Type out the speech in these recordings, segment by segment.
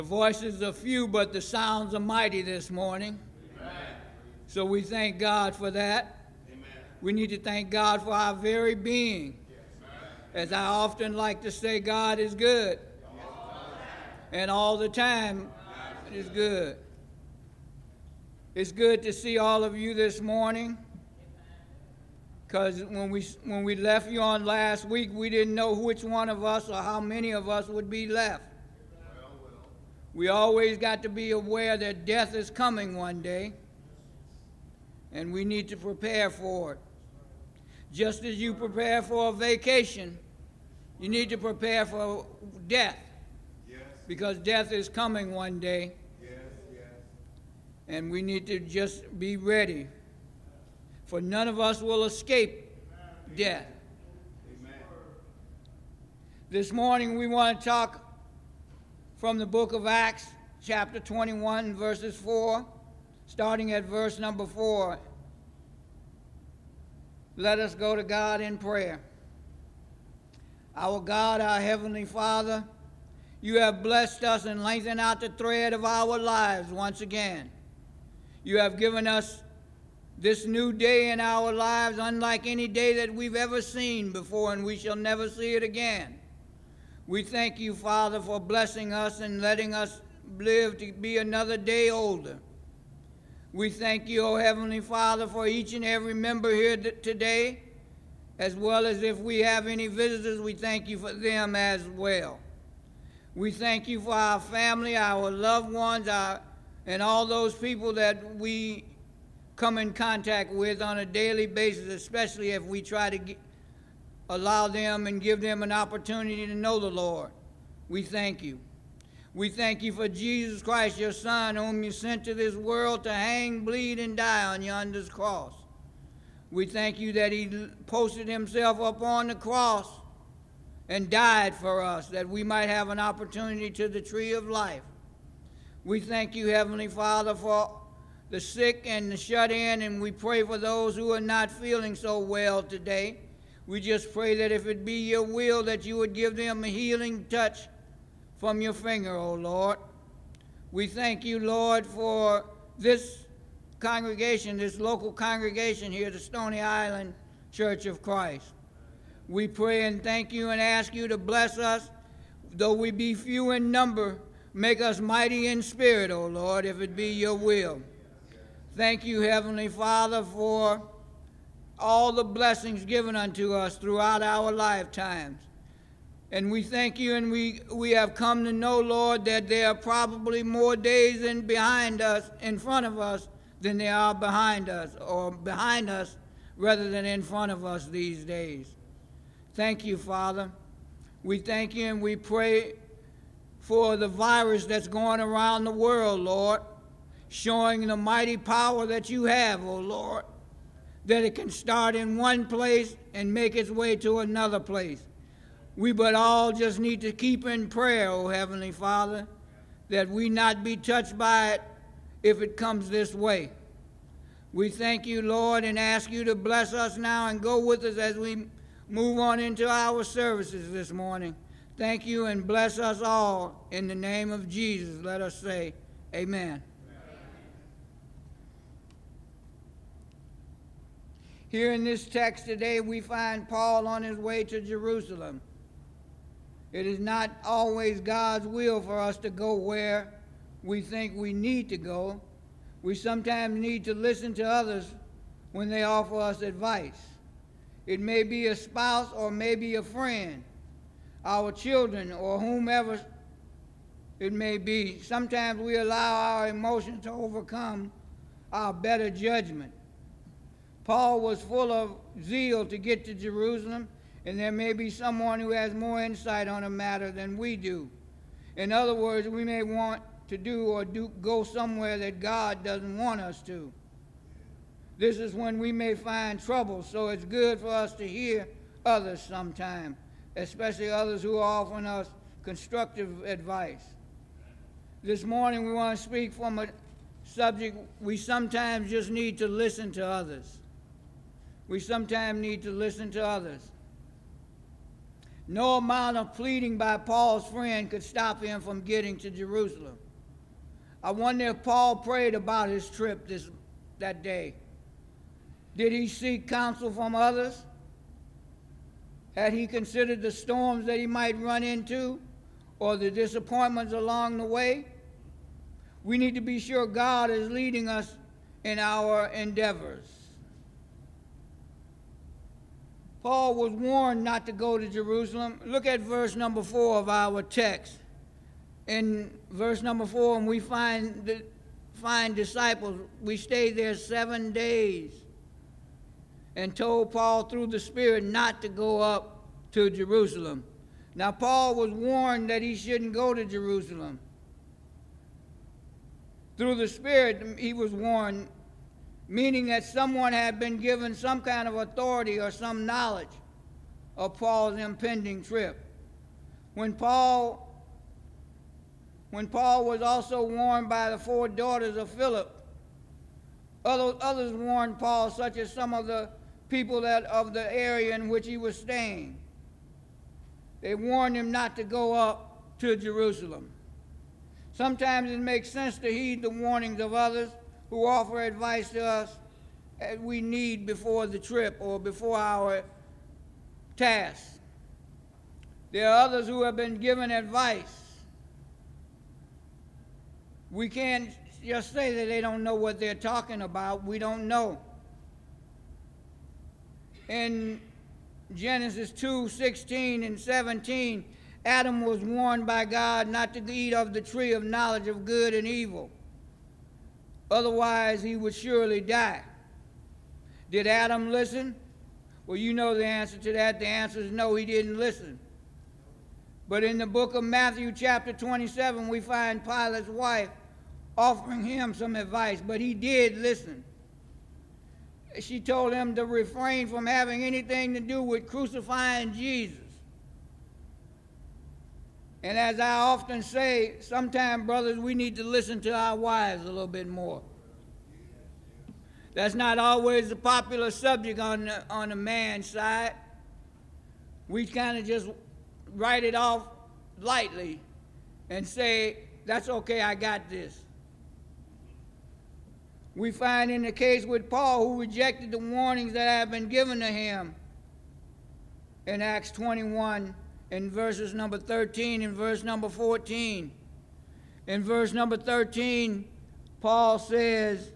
The voices are few, but the sounds are mighty this morning. Amen. So we thank God for that. Amen. We need to thank God for our very being. Yes. As I often like to say, God is good. And all the time, it is good. It's good to see all of you this morning. Because when we left you on last week, we didn't know which one of us or how many of us would be left. We always got to be aware that death is coming one day, and we need to prepare for it. Just as you prepare for a vacation, you need to prepare for death, because death is coming one day, and we need to just be ready, for none of us will escape death. Amen. This morning we want to talk from the book of Acts, chapter 21, verses 4, starting at verse number 4. Let us go to God in prayer. Our God, our Heavenly Father, you have blessed us and lengthened out the thread of our lives once again. You have given us this new day in our lives, unlike any day that we've ever seen before, and we shall never see it again. We thank you, Father, for blessing us and letting us live to be another day older. We thank you, O Heavenly Father, for each and every member here today, as well as if we have any visitors, we thank you for them as well. We thank you for our family, our loved ones, and all those people that we come in contact with on a daily basis, especially if we try to allow them and give them an opportunity to know the Lord. We thank you. We thank you for Jesus Christ, your Son, whom you sent to this world to hang, bleed, and die on yonder's cross. We thank you that he posted himself up on the cross and died for us, that we might have an opportunity to the tree of life. We thank you, Heavenly Father, for the sick and the shut in, and we pray for those who are not feeling so well today. We just pray that if it be your will, that you would give them a healing touch from your finger, O Lord. We thank you, Lord, for this congregation, this local congregation here, the Stony Island Church of Christ. We pray and thank you and ask you to bless us. Though we be few in number, make us mighty in spirit, O Lord, if it be your will. Thank you, Heavenly Father, for all the blessings given unto us throughout our lifetimes. And we thank you, and we have come to know, Lord, that there are probably more days in front of us than there are behind us, or behind us rather than in front of us these days. Thank you, Father. We thank you and we pray for the virus that's going around the world, Lord, showing the mighty power that you have, O Lord, that it can start in one place and make its way to another place. We but all just need to keep in prayer, O Heavenly Father, that we not be touched by it if it comes this way. We thank you, Lord, and ask you to bless us now and go with us as we move on into our services this morning. Thank you and bless us all. In the name of Jesus, let us say amen. Here in this text today, we find Paul on his way to Jerusalem. It is not always God's will for us to go where we think we need to go. We sometimes need to listen to others when they offer us advice. It may be a spouse or maybe a friend, our children, or whomever it may be. Sometimes we allow our emotions to overcome our better judgment. Paul was full of zeal to get to Jerusalem, and there may be someone who has more insight on a matter than we do. In other words, we may want to go somewhere that God doesn't want us to. This is when we may find trouble, so it's good for us to hear others sometime, especially others who are offering us constructive advice. This morning we want to speak from a subject. We sometimes just need to listen to others. We sometimes need to listen to others. No amount of pleading by Paul's friend could stop him from getting to Jerusalem. I wonder if Paul prayed about his trip that day. Did he seek counsel from others? Had he considered the storms that he might run into or the disappointments along the way? We need to be sure God is leading us in our endeavors. Paul was warned not to go to Jerusalem. Look at verse number 4 of our text. In verse number 4, and we find disciples. We stayed there 7 days and told Paul through the Spirit not to go up to Jerusalem. Now, Paul was warned that he shouldn't go to Jerusalem. Through the Spirit, he was warned, meaning that someone had been given some kind of authority or some knowledge of Paul's impending trip. When Paul was also warned by the 4 daughters of Philip, others warned Paul, such as some of the people of the area in which he was staying. They warned him not to go up to Jerusalem. Sometimes it makes sense to heed the warnings of others who offer advice to us as we need before the trip or before our task. There are others who have been given advice. We can't just say that they don't know what they're talking about. We don't know. In Genesis 2:16 and 17, Adam was warned by God not to eat of the tree of knowledge of good and evil. Otherwise, he would surely die. Did Adam listen? Well, you know the answer to that. The answer is no, he didn't listen. But in the book of Matthew chapter 27, we find Pilate's wife offering him some advice, but he did listen. She told him to refrain from having anything to do with crucifying Jesus. And as I often say, sometimes, brothers, we need to listen to our wives a little bit more. That's not always a popular subject on the man's side. We kind of just write it off lightly and say, that's okay, I got this. We find in the case with Paul, who rejected the warnings that have been given to him in Acts 21, in verses number 13 and verse number 14. In verse number 13, Paul says,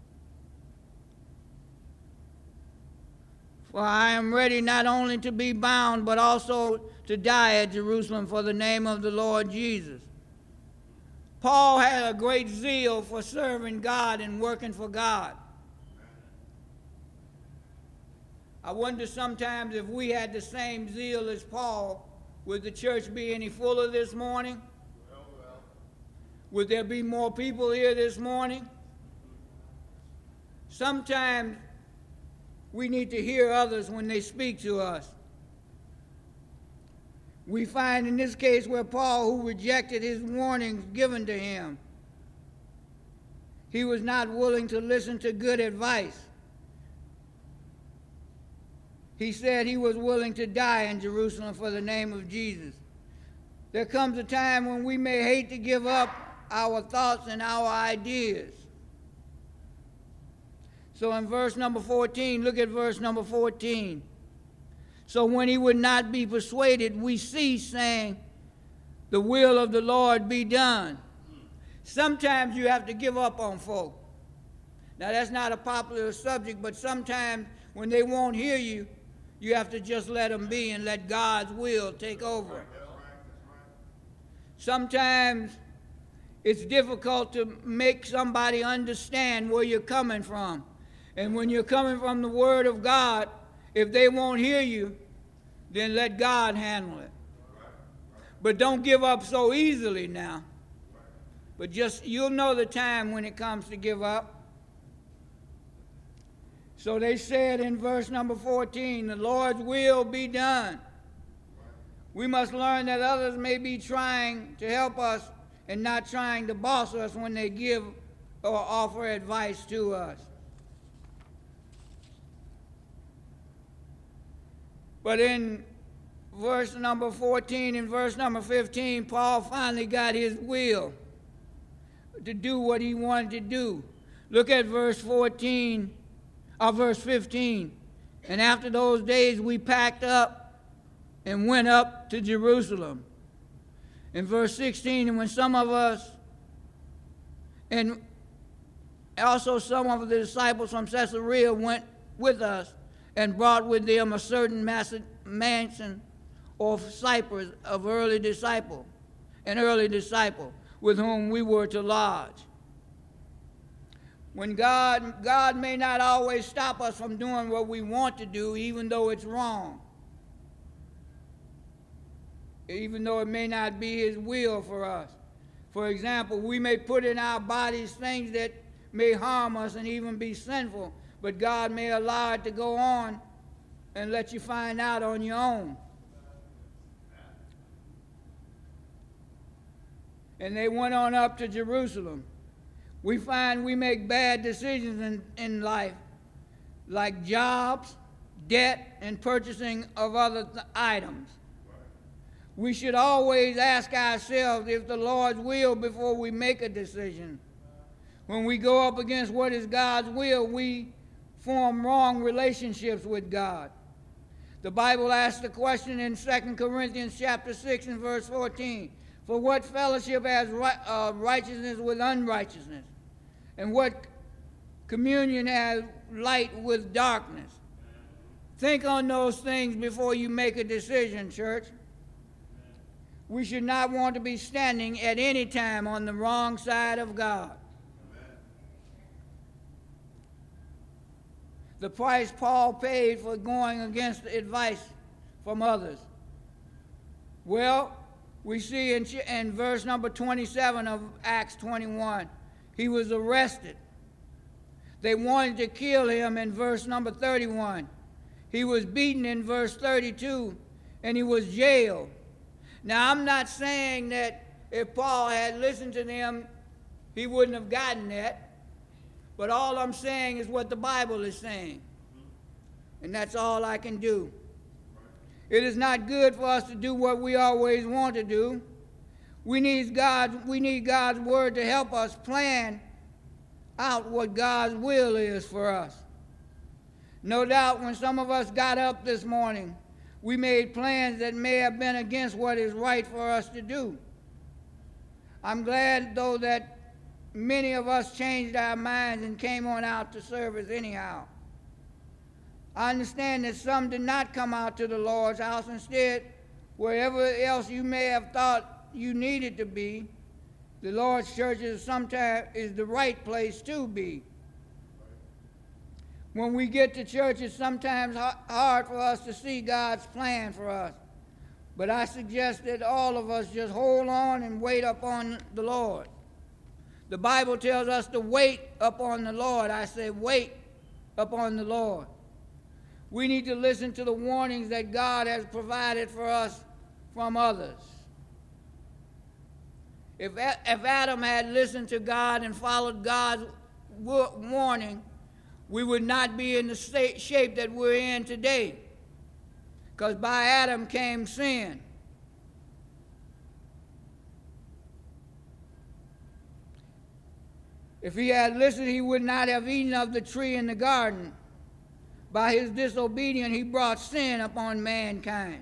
"For I am ready not only to be bound, but also to die at Jerusalem for the name of the Lord Jesus." Paul had a great zeal for serving God and working for God. I wonder sometimes if we had the same zeal as Paul, would the church be any fuller this morning? Would there be more people here this morning? Sometimes we need to hear others when they speak to us. We find in this case where Paul, who rejected his warnings given to him, he was not willing to listen to good advice. He said he was willing to die in Jerusalem for the name of Jesus. There comes a time when we may hate to give up our thoughts and our ideas. So in verse number 14, look at verse number 14. So when he would not be persuaded, we cease, saying, "The will of the Lord be done." Sometimes you have to give up on folk. Now that's not a popular subject, but sometimes when they won't hear you, you have to just let them be and let God's will take over. Sometimes it's difficult to make somebody understand where you're coming from. And when you're coming from the Word of God, if they won't hear you, then let God handle it. But don't give up so easily now. But just, you'll know the time when it comes to give up. So they said in verse number 14, "The Lord's will be done." We must learn that others may be trying to help us and not trying to boss us when they give or offer advice to us. But in verse number 14 and verse number 15, Paul finally got his will to do what he wanted to do. Look at verse 15. And after those days we packed up and went up to Jerusalem. In verse 16, and when some of us, and also some of the disciples from Caesarea went with us and brought with them a certain mansion of Cyprus of an early disciple, with whom we were to lodge. When God may not always stop us from doing what we want to do, even though it's wrong, even though it may not be his will for us. For example, we may put in our bodies things that may harm us and even be sinful, but God may allow it to go on and let you find out on your own. And they went on up to Jerusalem. We find we make bad decisions in life, like jobs, debt, and purchasing of other items. We should always ask ourselves if the Lord's will before we make a decision. When we go up against what is God's will, we form wrong relationships with God. The Bible asks the question in 2 Corinthians chapter 6 and verse 14, for what fellowship has righteousness with unrighteousness? And what communion has light with darkness? Think on those things before you make a decision, church. We should not want to be standing at any time on the wrong side of God. The price Paul paid for going against advice from others. Well, we see in verse number 27 of Acts 21, he was arrested. They wanted to kill him in verse number 31. He was beaten in verse 32, and he was jailed. Now, I'm not saying that if Paul had listened to them, he wouldn't have gotten that. But all I'm saying is what the Bible is saying. And that's all I can do. It is not good for us to do what we always want to do. We need God's word to help us plan out what God's will is for us. No doubt when some of us got up this morning, we made plans that may have been against what is right for us to do. I'm glad, though, that many of us changed our minds and came on out to service anyhow. I understand that some did not come out to the Lord's house. Instead, wherever else you may have thought you needed to be, the Lord's church is the right place to be. When we get to church, it's sometimes hard for us to see God's plan for us. But I suggest that all of us just hold on and wait upon the Lord. The Bible tells us to wait upon the Lord. I say wait upon the Lord. We need to listen to the warnings that God has provided for us from others. If Adam had listened to God and followed God's warning, we would not be in the shape that we're in today. Because by Adam came sin. If he had listened, he would not have eaten of the tree in the garden. By his disobedience, he brought sin upon mankind.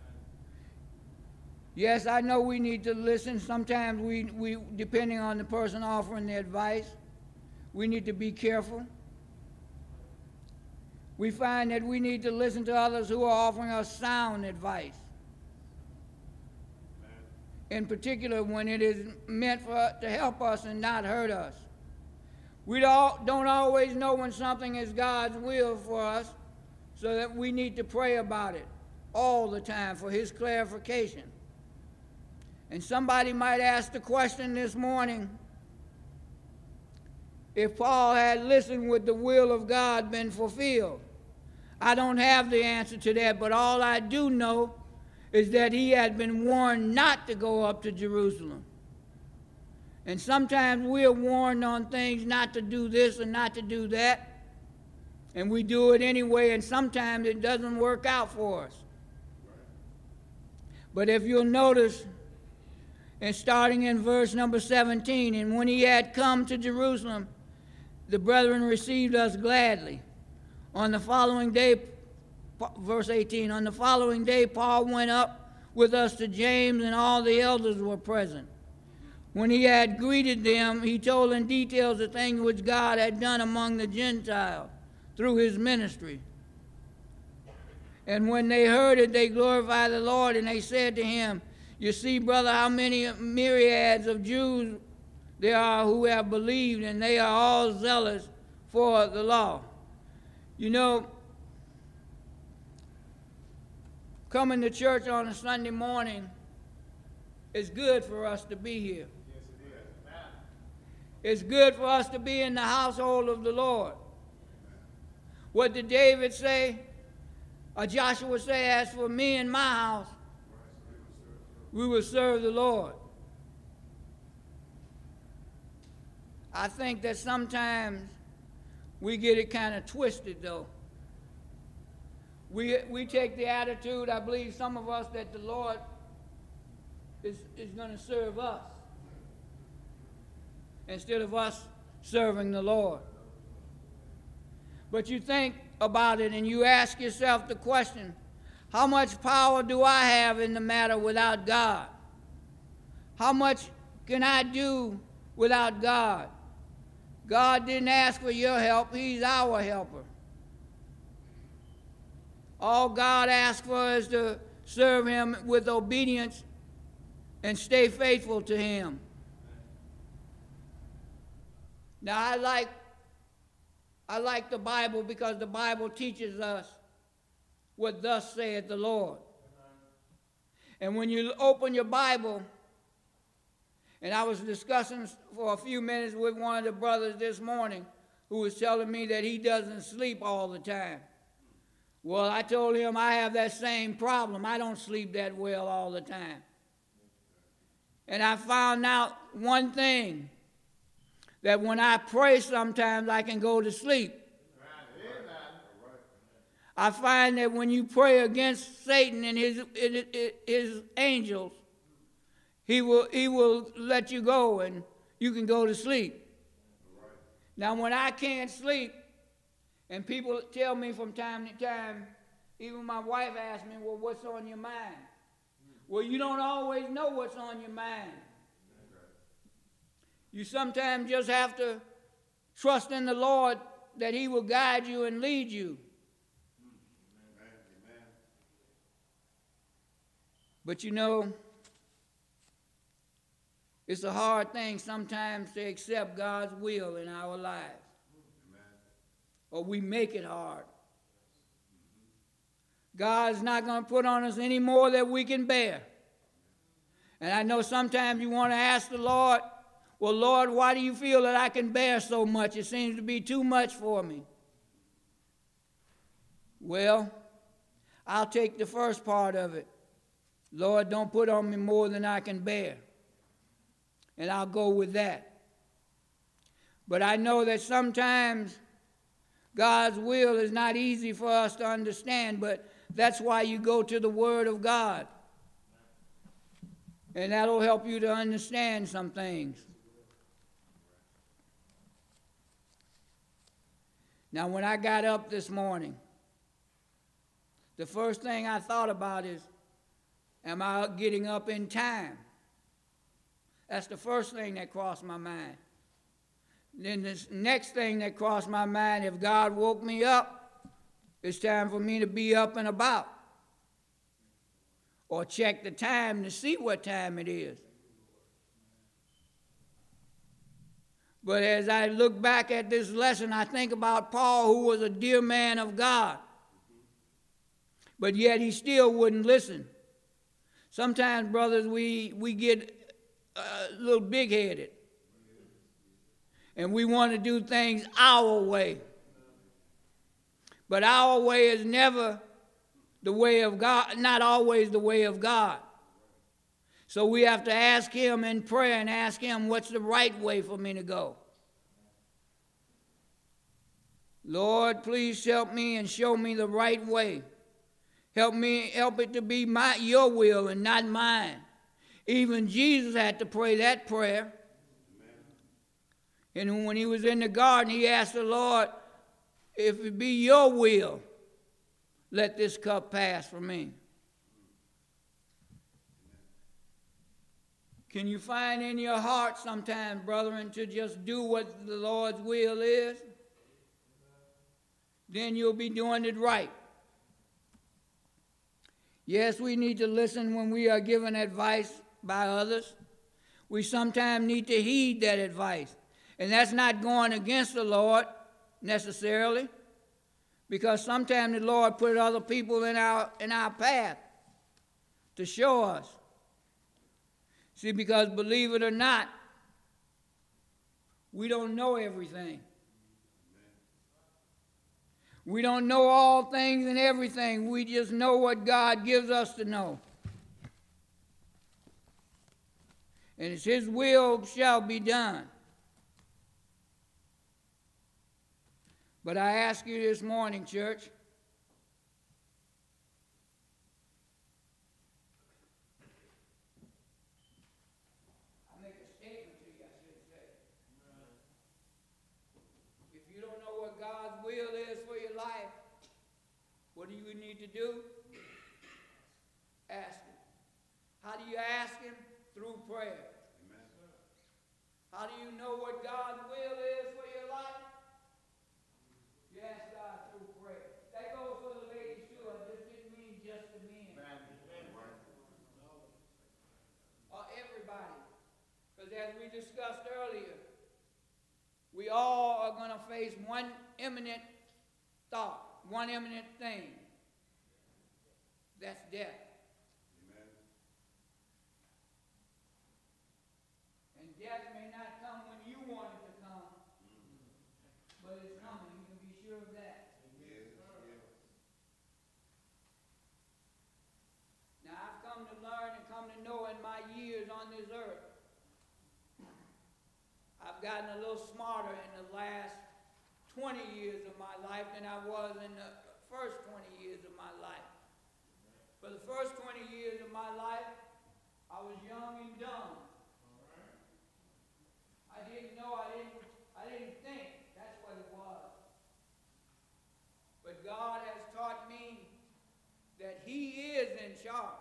Yes, I know we need to listen. Sometimes we depending on the person offering the advice, we need to be careful. We find that we need to listen to others who are offering us sound advice. In particular, when it is meant to help us and not hurt us. We don't always know when something is God's will for us, so that we need to pray about it all the time for his clarification. And somebody might ask the question this morning, if Paul had listened, would the will of God been fulfilled? I don't have the answer to that, but all I do know is that he had been warned not to go up to Jerusalem. And sometimes we are warned on things not to do this and not to do that, and we do it anyway, and sometimes it doesn't work out for us. But if you'll notice, and starting in verse number 17, and when he had come to Jerusalem, the brethren received us gladly. On the following day, verse 18, on the following day Paul went up with us to James, and all the elders were present. When he had greeted them, he told in details the things which God had done among the Gentiles through his ministry. And when they heard it, they glorified the Lord, and they said to him, "You see, brother, how many myriads of Jews there are who have believed, and they are all zealous for the law." You know, coming to church on a Sunday morning is good for us to be here. Yes, it is. Amen. It's good for us to be in the household of the Lord. What did David say? Or Joshua say, "As for me and my house, we will serve the Lord." I think that sometimes we get it kind of twisted, though. We take the attitude, I believe some of us, that the Lord is going to serve us instead of us serving the Lord. But you think about it and you ask yourself the question, how much power do I have in the matter without God? How much can I do without God? God didn't ask for your help. He's our helper. All God asks for is to serve him with obedience and stay faithful to him. Now, I like the Bible because the Bible teaches us what thus saith the Lord. And when you open your Bible, and I was discussing for a few minutes with one of the brothers this morning who was telling me that he doesn't sleep all the time. Well, I told him I have that same problem. I don't sleep that well all the time. And I found out one thing, that when I pray sometimes I can go to sleep. I find that when you pray against Satan and his angels, he will let you go and you can go to sleep. Now, when I can't sleep, and people tell me from time to time, even my wife asks me, "Well, what's on your mind?" Well, you don't always know what's on your mind. You sometimes just have to trust in the Lord that he will guide you and lead you. Amen. But you know, it's a hard thing sometimes to accept God's will in our lives. Or we make it hard. God's not going to put on us any more than we can bear. And I know sometimes you want to ask the Lord, "Well, Lord, why do you feel that I can bear so much? It seems to be too much for me." Well, I'll take the first part of it. Lord, don't put on me more than I can bear. And I'll go with that. But I know that sometimes God's will is not easy for us to understand, but that's why you go to the Word of God. And that'll help you to understand some things. Now, when I got up this morning, the first thing I thought about is, am I getting up in time? That's the first thing that crossed my mind. Then the next thing that crossed my mind, if God woke me up, it's time for me to be up and about. Or check the time to see what time it is. But as I look back at this lesson, I think about Paul, who was a dear man of God. But yet he still wouldn't listen. Sometimes, brothers, we get a little big-headed. And we want to do things our way. But our way is never the way of God, not always the way of God. So we have to ask him in prayer and ask him, what's the right way for me to go? Lord, please help me and show me the right way. Help it to be your will and not mine. Even Jesus had to pray that prayer. And when he was in the garden, he asked the Lord, if it be your will, let this cup pass from me. Can you find in your heart sometimes, brethren, to just do what the Lord's will is? Then you'll be doing it right. Yes, we need to listen when we are given advice by others. We sometimes need to heed that advice. And that's not going against the Lord necessarily, because sometimes the Lord put other people in our path to show us. See, because believe it or not, we don't know everything. We don't know all things and everything. We just know what God gives us to know. And it's His will shall be done. But I ask you this morning, church, I make a statement to you, I should say. If you don't know what God's will is for your life, what do you need to do? Ask Him. How do you ask Him? Through prayer. Amen. How do you know what God's will is for your life? You ask God through prayer. That goes for the ladies too. I just didn't mean just the men. Or everybody. Because as we discussed earlier, we all are going to face one imminent thought, one imminent thing. That's death. Amen. And death may not come when you want it to come, but it's coming. You can be sure of that. Now, I've come to learn and come to know in my years on this earth, I've gotten a little smarter in the last 20 years of my life than I was in the first 20 years of my life. For the first 20 years of my life, I was young and dumb. I didn't know, I didn't think. That's what it was. But God has taught me that He is in charge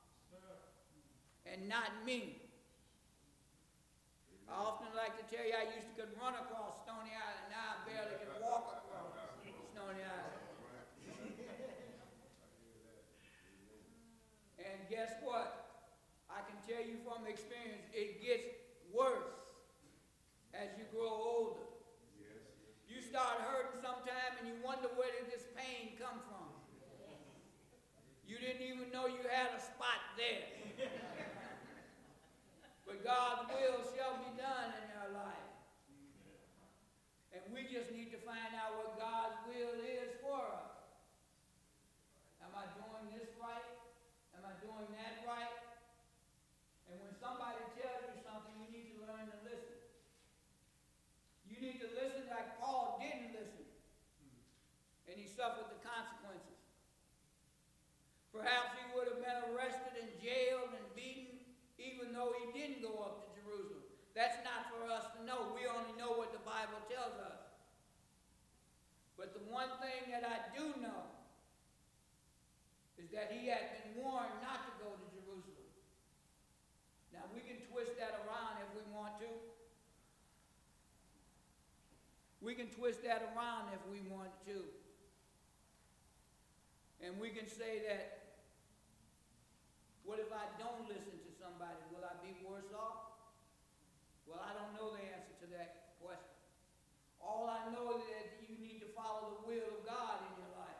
and not me. I often like to tell you I used to could run across Stony Island. Now I barely can walk across Stony Island. And guess what? I can tell you from experience, it gets worse as you grow older. You start hurting sometime and you wonder where did this pain come from. You didn't even know you had a spot there. But God's will shall be done in our life. And we just need to find out what God's will is for us. Am I doing this right? Am I doing that right? And when somebody tells you something, you need to learn to listen. You need to listen like Paul didn't listen. And he suffered the consequences. Perhaps he would have been arrested and jailed and beaten, even though he didn't go up to Jerusalem. That's not for us to know. We only know what the Bible tells us. But the one thing that I do know is that he had been warned not to go to Jerusalem. Now, we can twist that around if we want to. We can twist that around if we want to. And we can say that, what if I don't listen to somebody? Will I be worse off? Well, I don't know the answer to that question. All I know is that you need to follow the will of God in your life.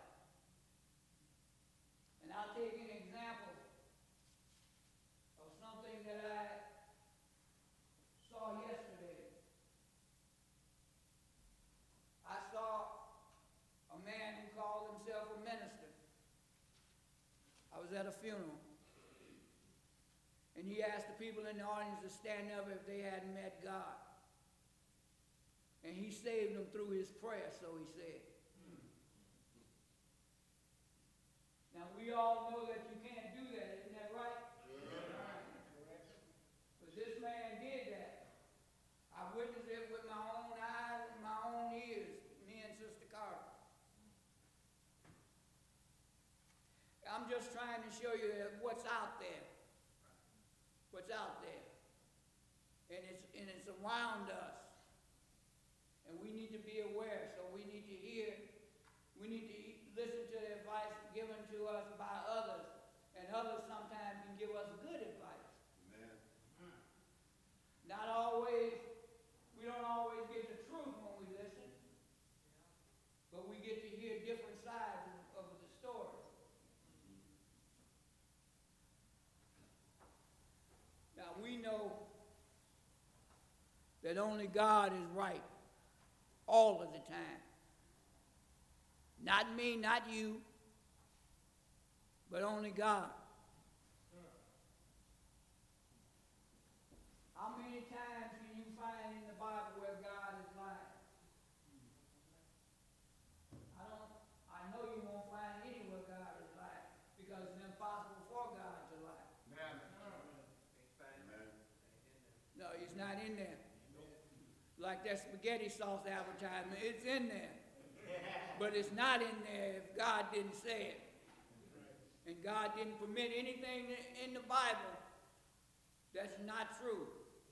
And I'll take an example of something that I saw yesterday. I saw a man who called himself a minister. I was at a funeral. And he asked the people in the audience to stand up if they hadn't met God. And he saved them through his prayer, so he said. Now, we we all know that you can't do that, isn't that right? But this man did that. I witnessed it with my own eyes and my own ears, me and Sister Carter. I'm just trying to show you that what's out there. What's out there. And it's around us. And we need to be aware, so we need to hear, we need to listen to the advice given to us by others. And others sometimes can give us good advice. Amen. Not always, we don't always get the truth when we listen, but we get to hear different sides of the story. Now we know that only God is right all of the time. Not me, not you, but only God. How many times can you find in the Bible where God is lying? I know you won't find anywhere God is lying, because it's impossible for God to lie. Amen. No, he's not in there. Like that spaghetti sauce advertisement, it's in there. But it's not in there if God didn't say it. And God didn't permit anything in the Bible that's not true.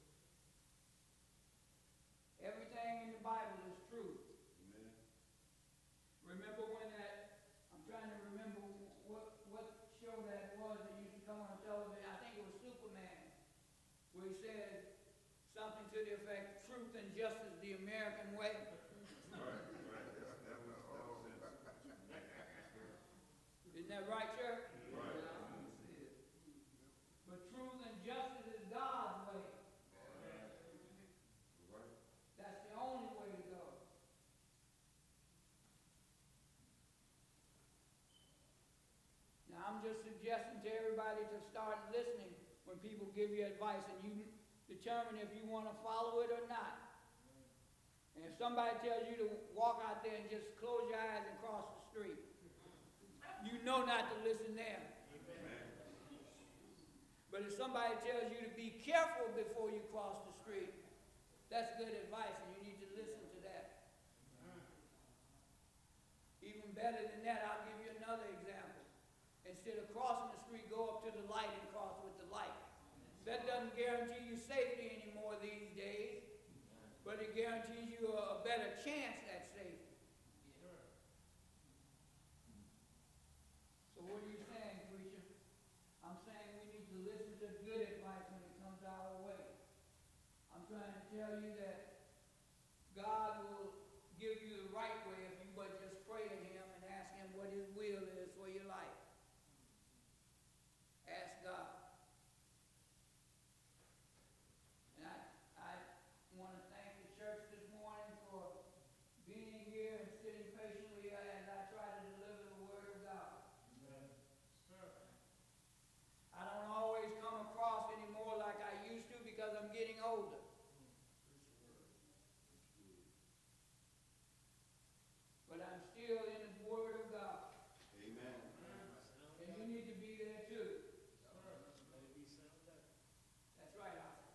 Everything in the Bible is true. Amen. Remember when I'm trying to remember what show that was that used to come on television. I think it was Superman, where he said something to the effect, truth and justice the American way. Isn't that right, church? Right. But truth and justice is God's way. Right. That's the only way to go. Now, I'm just suggesting to everybody to start listening when people give you advice, and you determine if you want to follow it or not. And if somebody tells you to walk out there and just close your eyes and cross the street, you know not to listen there. Amen. But if somebody tells you to be careful before you cross the street, that's good advice, and you need to listen to that. Even better than that, I'll give you another example. Instead of crossing the street, go up to the light and cross with the light. That doesn't guarantee you safety anymore these days, but it guarantees you a better chance at safety. So what are you saying, preacher? I'm saying we need to listen to good advice when it comes our way. I'm trying to tell you that God will give you the right way if you but just pray to him and ask him what his will is for your life. Ask God. And I want to thank the church this morning for being here and sitting patiently as I try to deliver the word of God. I don't always come across anymore like I used to because I'm getting older. But I'm still in the word of God. Amen. And you need to be there too. That's right, Oscar.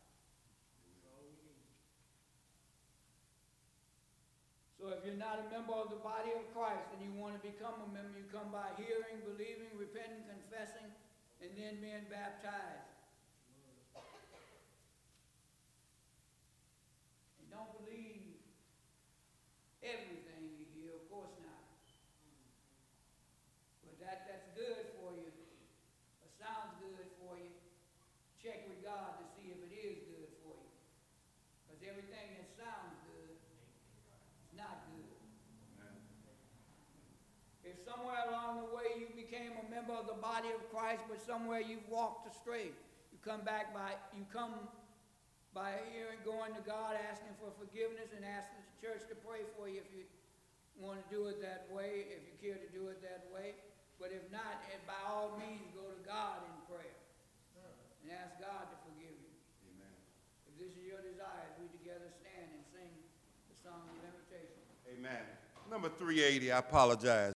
So if you're not a member of the body of Christ and you want to become a member, you come by hearing, believing, repenting, confessing, and then being baptized. And don't believe everything you hear, of course not. But that's good for you, or sounds good for you. Check with God to see if it is good for you. Because everything that sounds good is not good. If somewhere along the way you became a member of the body of Christ, but somewhere you've walked astray, you come by hearing, going to God, asking for forgiveness, and asking the church to pray for you if you want to do it that way, if you care to do it that way. But if not, by all means, go to God in prayer and ask God to forgive you. Amen. If this is your desire, we together stand and sing the song of invitation. Amen. Number 380, I apologize.